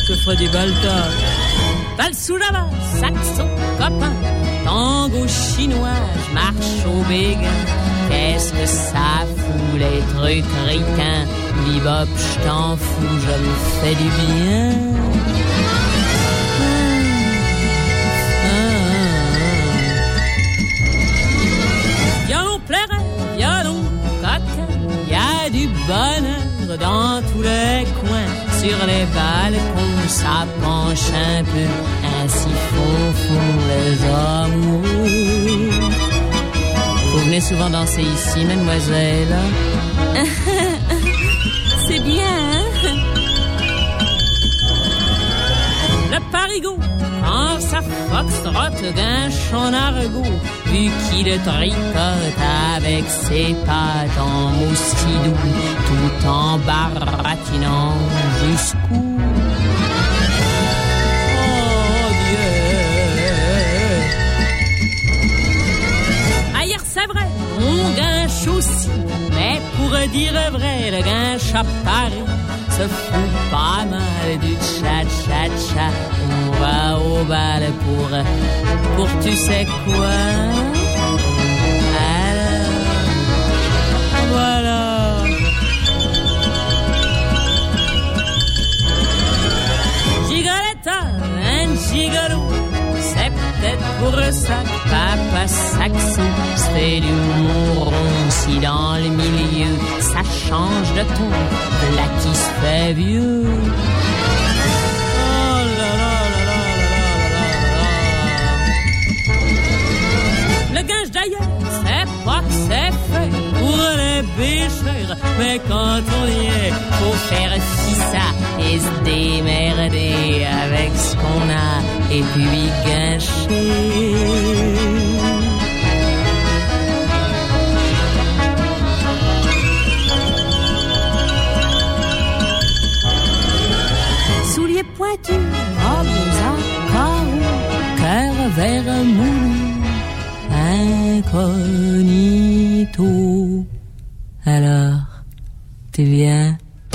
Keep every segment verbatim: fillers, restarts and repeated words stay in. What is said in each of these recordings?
que Freddy Balta. Valsou là-bas, saxon, copain, tango chinois, je marche au béguin. Qu'est-ce que ça fout les trucs ricains? Bebop, je t'en fous, je me fais du bien. Violon plairait, violon coquin, y a du bonheur dans tous les coins. Sur les balcons, ça penche un peu, ainsi font, font les amoureux. Vous venez souvent danser ici, mademoiselle? C'est bien, hein? Le parigot, quand ça foxtrotte d'un chant argot, vu qu'il tricote avec ses pattes en moustidou, tout en baratinant jusqu'où? Oh Dieu! Ailleurs c'est vrai, on guinche aussi, mais pour dire vrai, le guinche à Paris se fout pas mal du tcha-tcha-tcha. On va au bal pour, pour tu sais quoi. Alors, voilà. Gigoletta, un gigolo, c'est peut-être pour ça que papa saxon se fait du rond. Si dans le milieu ça change de ton, là qui se fait vieux. Oh là là là là là là là là. Le gage d'ailleurs, c'est pas que c'est fait pour les bêcheurs, mais quand on y est, faut faire ci ça et se démerder avec ce qu'on a et puis gâcher. Pointu, robes à carreaux, cœur vers moulu, incognito. Alors, tu viens?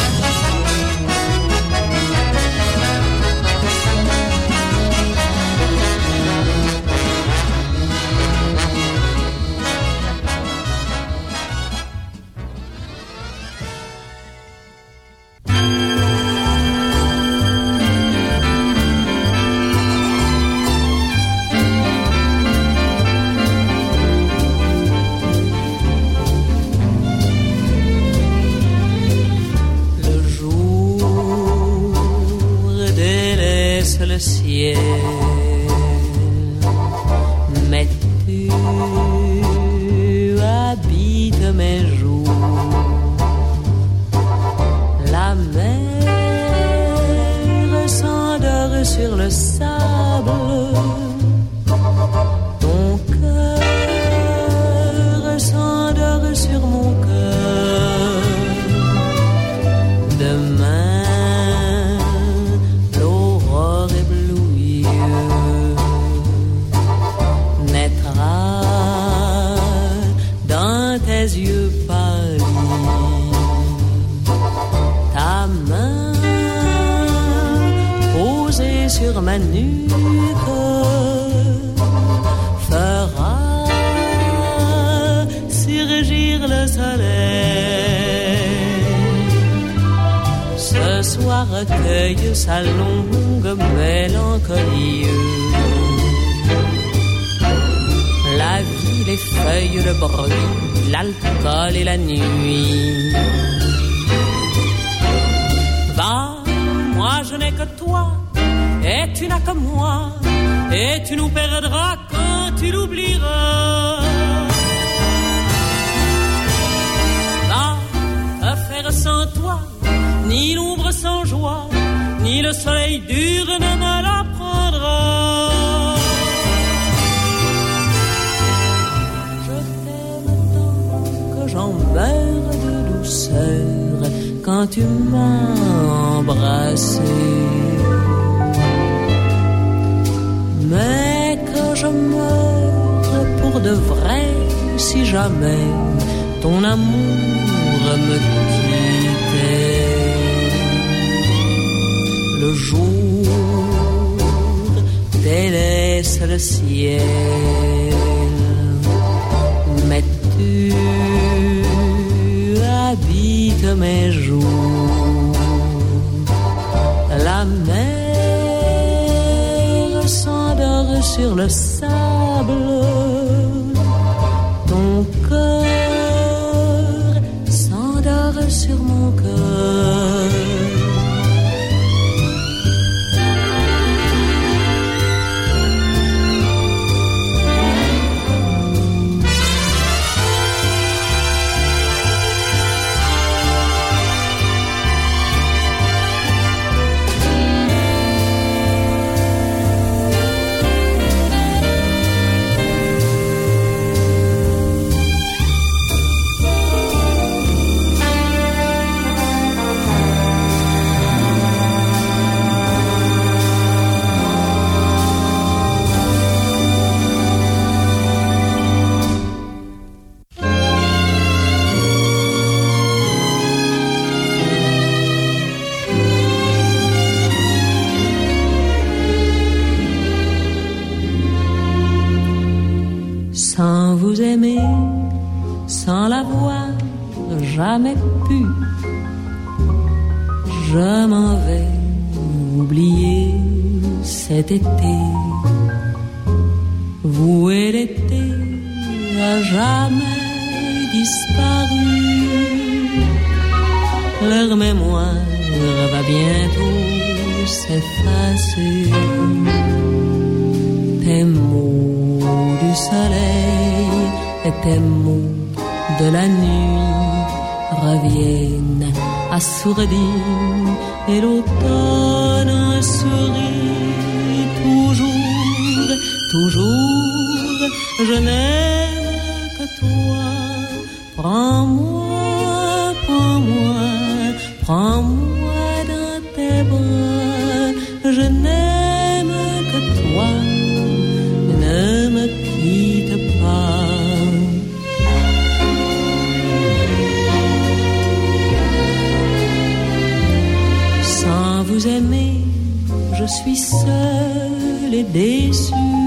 Le ciel, mais tu habites mes jours. La mer s'endort sur le sable, ton cœur s'endort sur mon cœur. Demain yeux pâlis, ta main posée sur ma nuque fera surgir le soleil. Ce soir recueille sa longue mélancolie. La vie, les feuilles, le bruit, l'alcool et la nuit. Va, moi je n'ai que toi, et tu n'as que moi, et tu nous perdras quand tu l'oublieras. Va, te faire sans toi, ni l'ombre sans joie, ni le soleil dur ne me l'apprendra. J'en meurs de douceur quand tu m'as embrassé. Mais que je meure pour de vrai si jamais ton amour me quittait. Le jour baisse le ciel, mais tu habites mes jours. La mer s'endort sur le sable, ton cœur s'endort sur mon cœur. Sans vous aimer, sans l'avoir jamais pu, je m'en vais oublier cet été. Vous et l'été a jamais disparu. Leur mémoire va bientôt s'effacer. Tes mots du soleil et tes mots de la nuit reviennent assourdis et l'automne sourit toujours, toujours. Je n'aime que toi. Prends-moi, prends-moi, prends-moi dans tes bras. Je n'aime que toi. Ne me quitte pas. Sans vous aimer, je suis seule et déçue.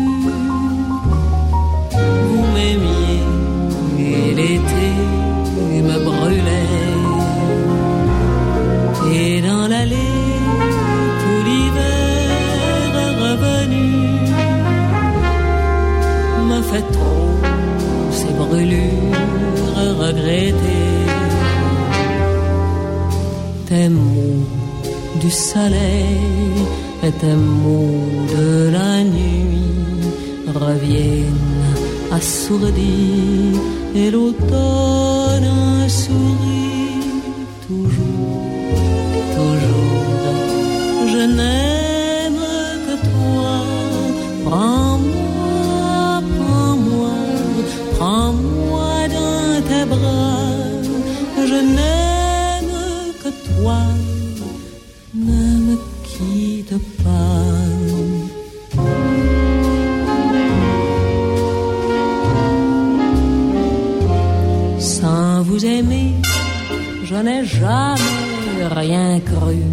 Vous m'aimiez et l'été me brûlait. Et dans l'allée, tout l'hiver est revenu. Me fait trop ces brûlures regretter. Tes mots du soleil et tes mots de la nuit reviennent assourdis et l'automne sourit toujours, toujours. Je n'aime que toi. Prends-moi, prends-moi, prends-moi dans tes bras. Je n'aime que toi. Ne me quitte pas. Sans vous aimer, je n'ai jamais rien cru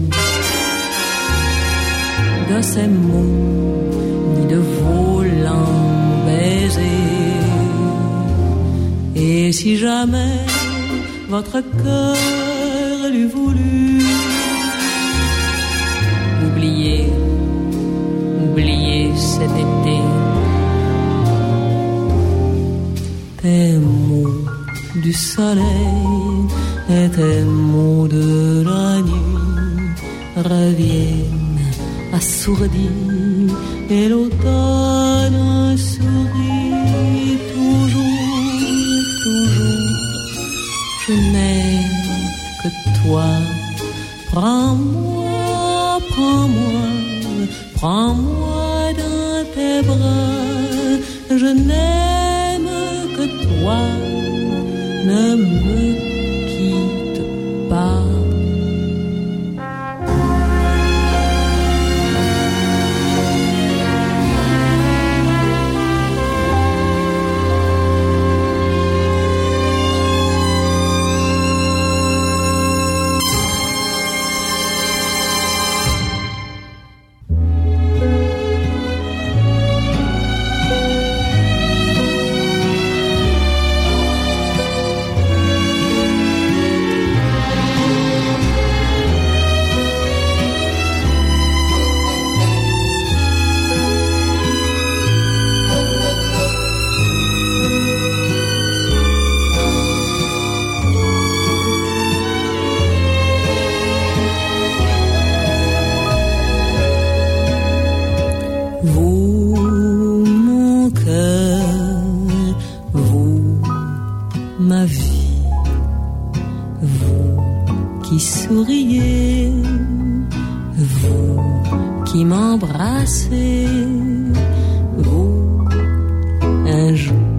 de ces mots ni de vos lents baisers. Et si jamais votre cœur l'eût voulu, oubliez, oubliez cet été. Tes mots du soleil et tes mots de la nuit reviennent assourdis et l'automne sourit toujours, toujours. Je n'aime que toi. Prends-moi, prends-moi, prends-moi dans tes bras. Je n'aime que toi. Ne me quitte pas. qui m'embrassez, vous, un jour,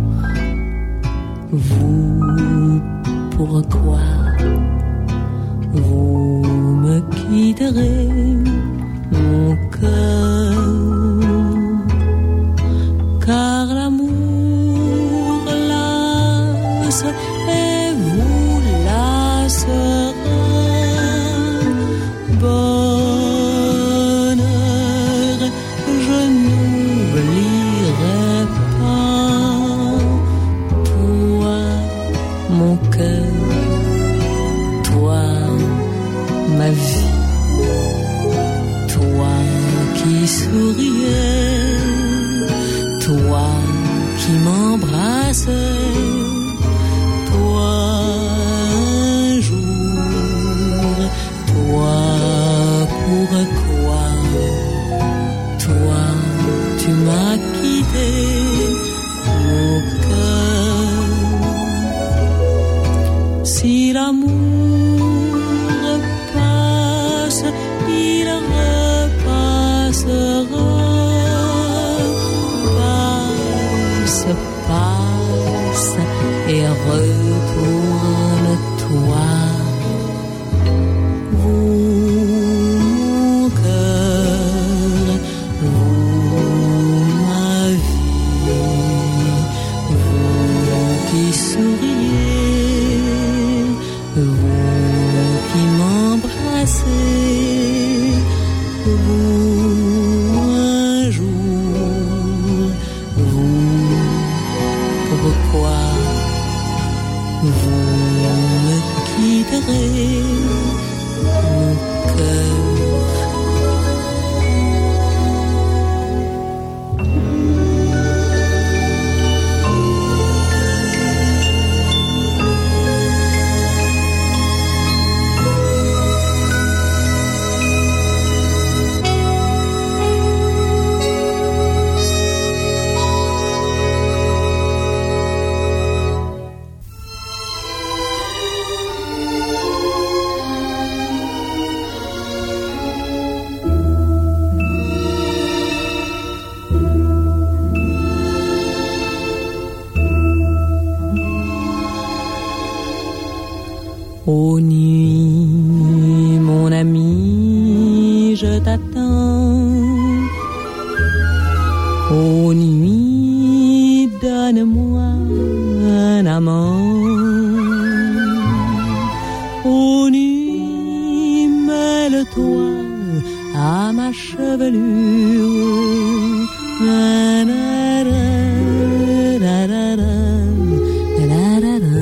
vous, pourquoi vous me quitterez, mon cœur, car l'amour lasse et vous lassera. Bonheur, je n'oublierai pas toi, mon cœur, toi, ma vie, toi qui souriais, toi qui m'embrassais, toi un jour, toi pourquoi, toi tu m'as quitté, mon cœur. Si l'amour passe, il repassera. Passe, passe et retourne-toi. Ô nuit, mon ami, je t'attends. Ô nuit, donne-moi un amant. Ô nuit, mêle-toi à ma chevelure. Na, na, na, na, na, na, na, na, na.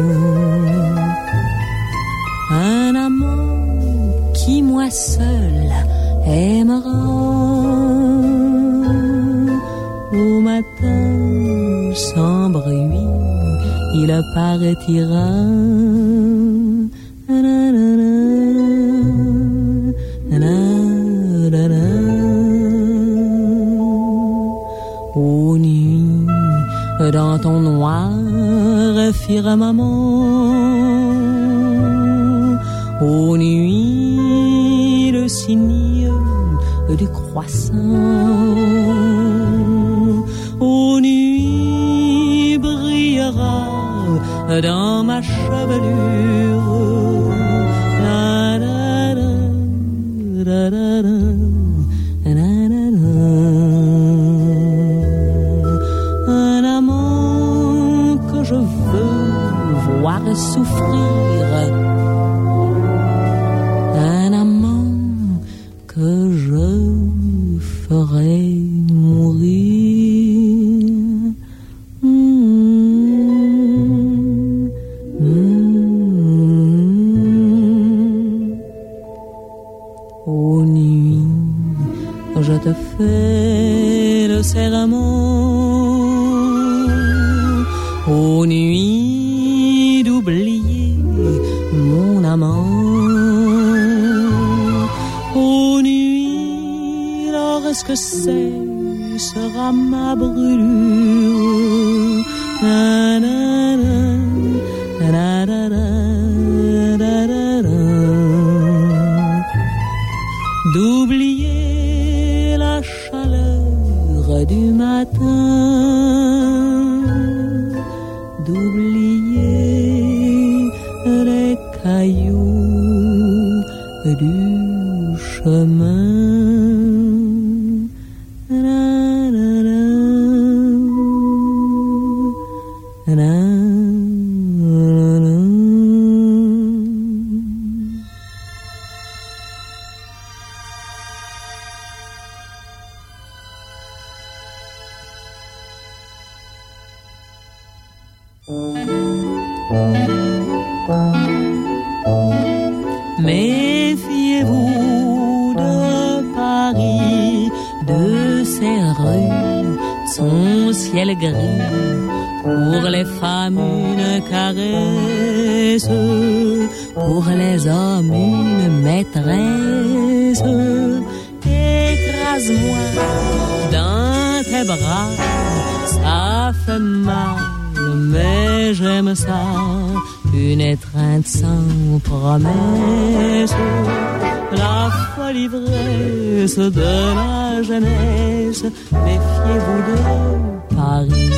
Un amant qui moi seul aimera. Au matin sans bruit il partira. Ô nuit dans ton noir firmament, ô nuit, le signe du croissant, ô nuit, brillera dans ma chevelure. La, la, la, la, la, la, la, la, la. Un amant que je veux voir souffrir, un amant que je ferai mourir. Mmh, mmh. Ô nuit, je te fais le serment, ô nuit, d'oublier mon amant. Ô nuit, lorsque cessera ma brûlure, na, na, na, na, na, na, na, na, na. D'oublier heures du matin, d'oublier les cailloux du chemin. Méfiez-vous de Paris, de ses rues, son ciel gris. Pour les femmes une caresse, pour les hommes une maîtresse. Écrase-moi dans tes bras, ça fait mal, mais j'aime ça. Une étreinte sans promesse, la folle ivresse de la jeunesse. Méfiez-vous de Paris.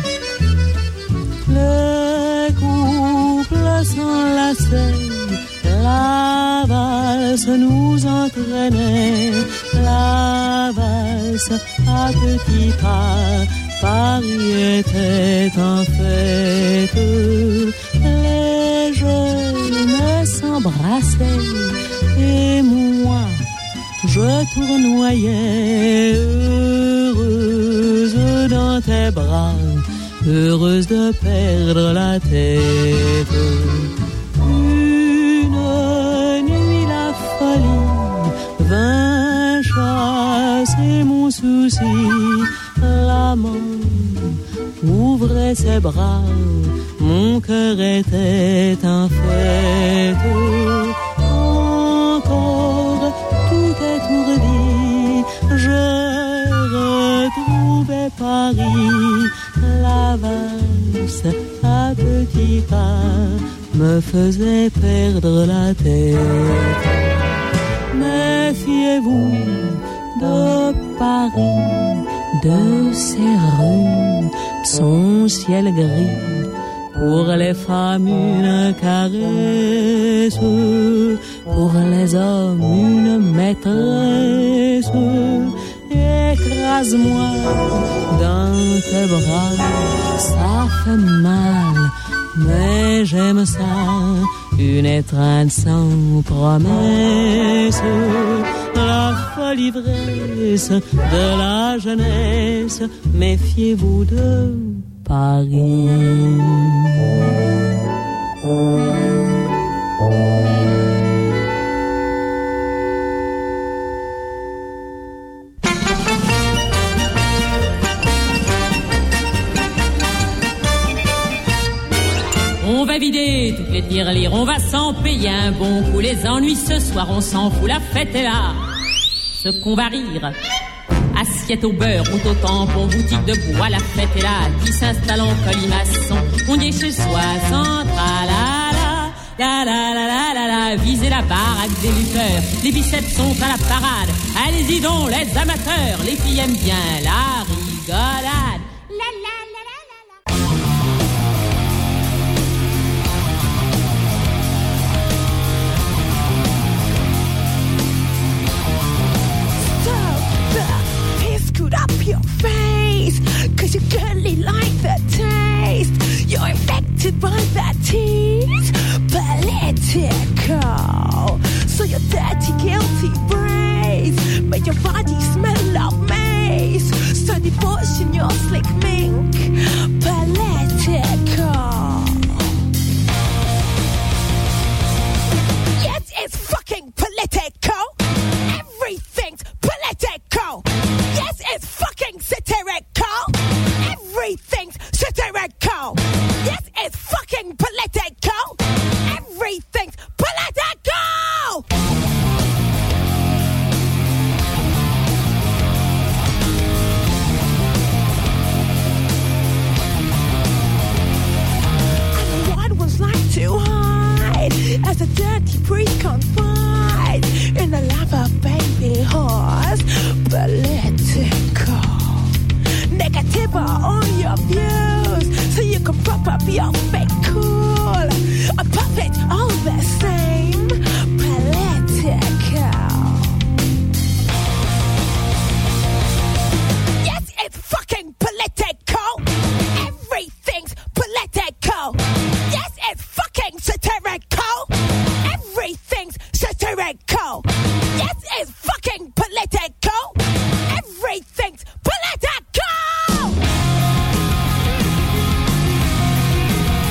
Le couple s'enlaçait, la valse nous entraînait, la valse à petits pas. Paris était en fête, les jeunes s'embrassaient et moi je tournoyais, heureuse dans tes bras, heureuse de perdre la tête. Une nuit la folie vint chasser mon souci. L'amant ouvrait ses bras, mon cœur était en fête. Encore tout étourdi, je retrouvais Paris. La valse à petits pas me faisait perdre la tête. Méfiez-vous de Paris, de ses rues, son ciel gris. Pour les femmes une caresse, pour les hommes une maîtresse. Écrase-moi dans tes bras, ça fait mal, mais j'aime ça. Une étreinte sans promesse, la folle ivresse de la jeunesse. Méfiez-vous de Paris. On va vider toutes les tirelires, on va s'en payer un bon coup. Les ennuis ce soir, on s'en fout, la fête est là. Ce qu'on va rire, assiette au beurre, route au tampon, boutique de bois, la fête est là. Qui s'installe en colimaçon, on y est chez soi, sans tralala. La la la la la la, visez la baraque des lutteurs, les biceps sont à la parade. Allez-y donc les amateurs, les filles aiment bien la rigolade. La la la la la la. Scoot up your face, cause you girly like the taste. You're infected by that tease, political. So your dirty, guilty brains make your body smell of mace. So devotion your slick mink, political. Yes, it's fucking political. Everything's political. Yes, it's fucking satirical. Everything's satirical. Yes, it's fucking political. Everything's political. you're fake cool. I'm perfect, all the same. Political. Yes, it's fucking political. Everything's political. Yes, it's fucking satirical. Everything's satirical. Yes, it's fucking political. Everything's political.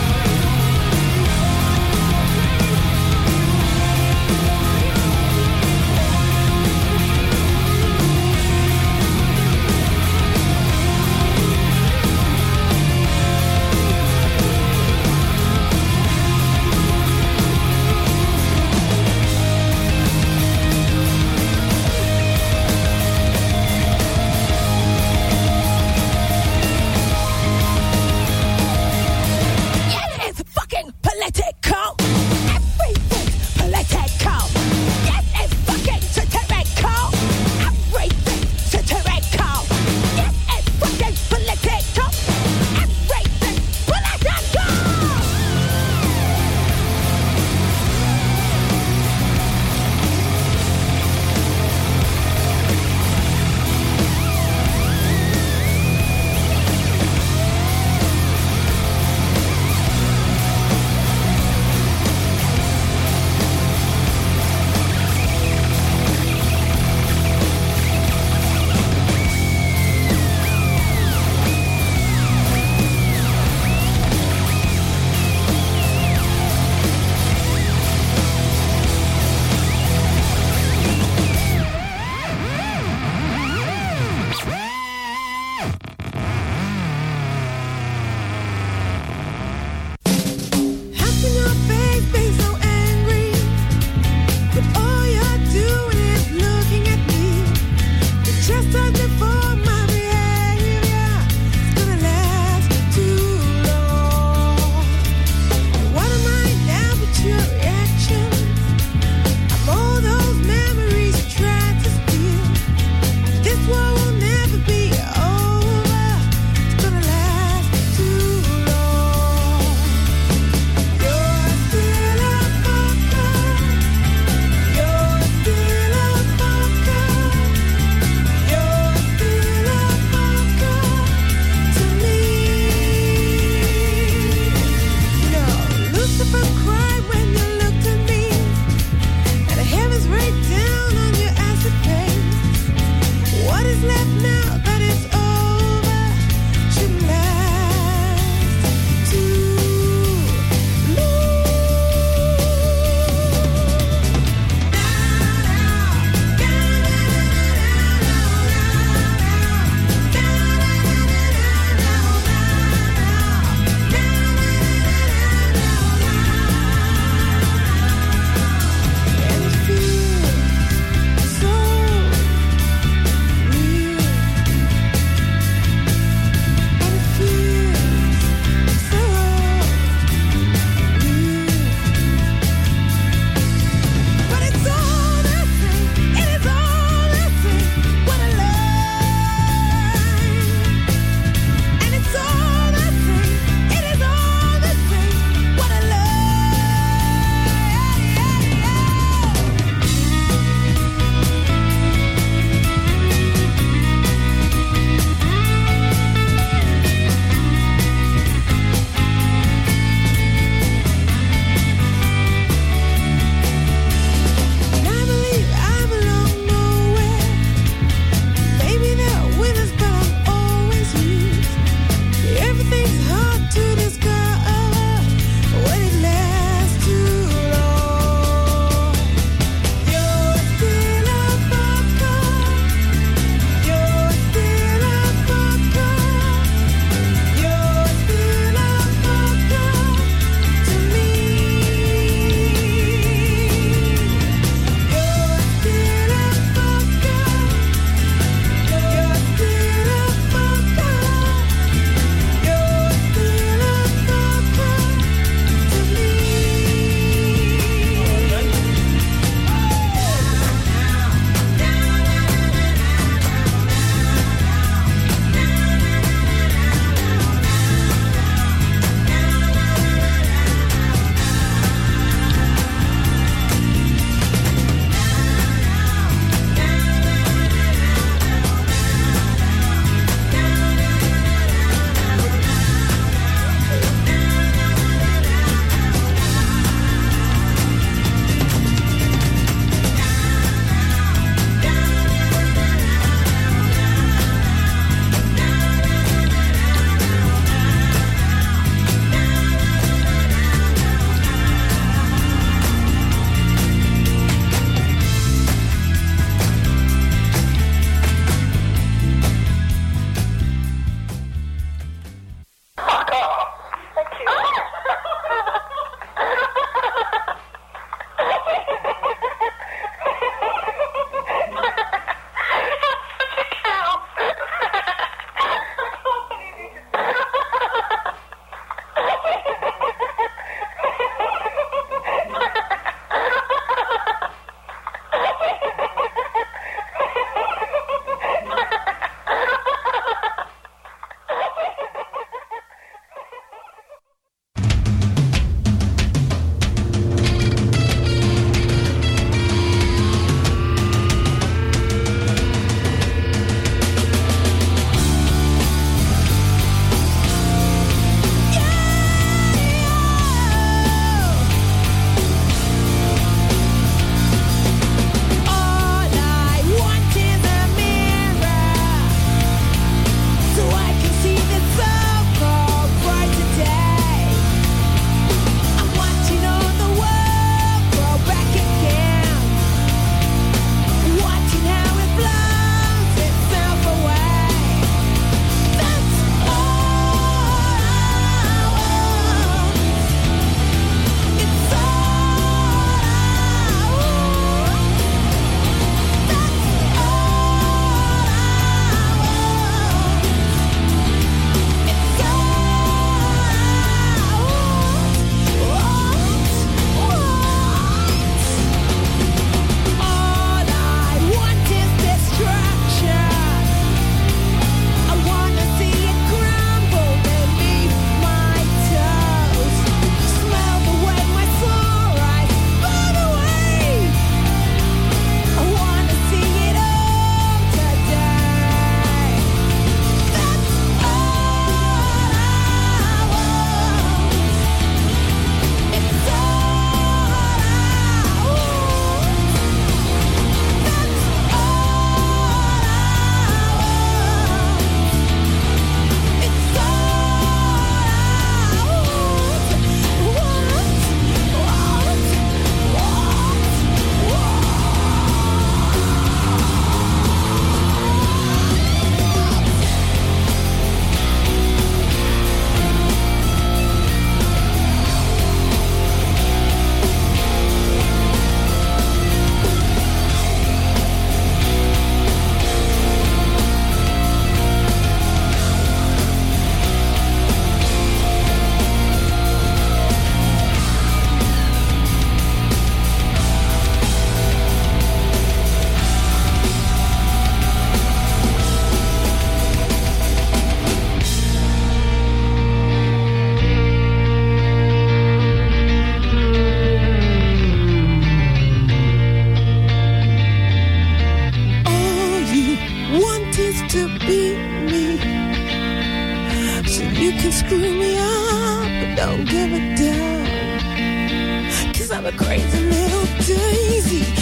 screw me up, but don't give a damn. Cause I'm a crazy little daisy.